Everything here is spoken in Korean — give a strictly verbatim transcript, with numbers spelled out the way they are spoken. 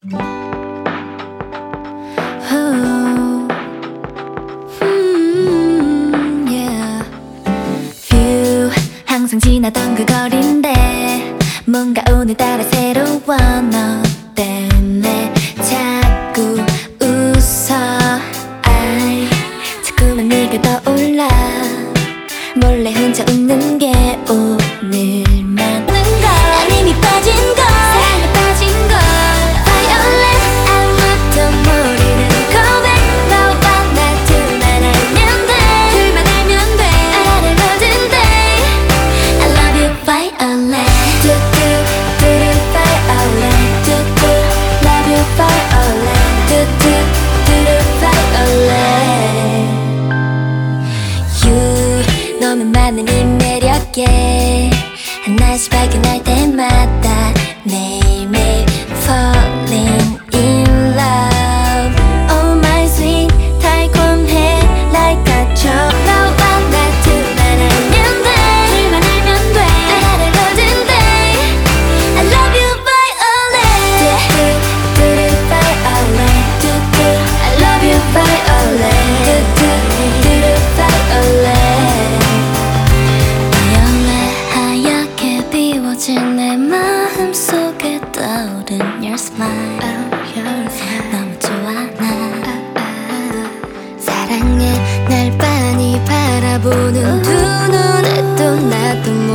Oh. Mm, yeah. View 항상 지나던 그 거리인데 뭔가 오늘따라 새로워. 너 때문에 자꾸 웃어. I 자꾸만 네가 떠올라. 몰래 혼자 웃는 게 오늘만 는 걸. 난 이미 빠진 걸. 사랑에 빠진 걸. Violet 아무도 모르는 고백. 너와 나 둘만 알면 돼. 둘만 알면 돼. 알아를 모든 day. I love you Violet. 두두 두두 Violet. 두두 love you Violet. 두두 두두 Violet. You 너무 많은 이 매력에 하나씩 발견할 때마다 매일매일 falling in love. Oh my sweet 달콤해 like a chocolate. 너와 나 둘만 알면 돼. 둘만 알면 돼. 알아를 모든 day. I love you Violet. 두두 두두 Violet. 두두 I love you Violet. 두두 두두 Violet. 하얗게 비워진 내 마음속에 떠오른 your smile. 너무 좋아 나. 사랑해 날 빤히 바라보는 두 눈에 또 나도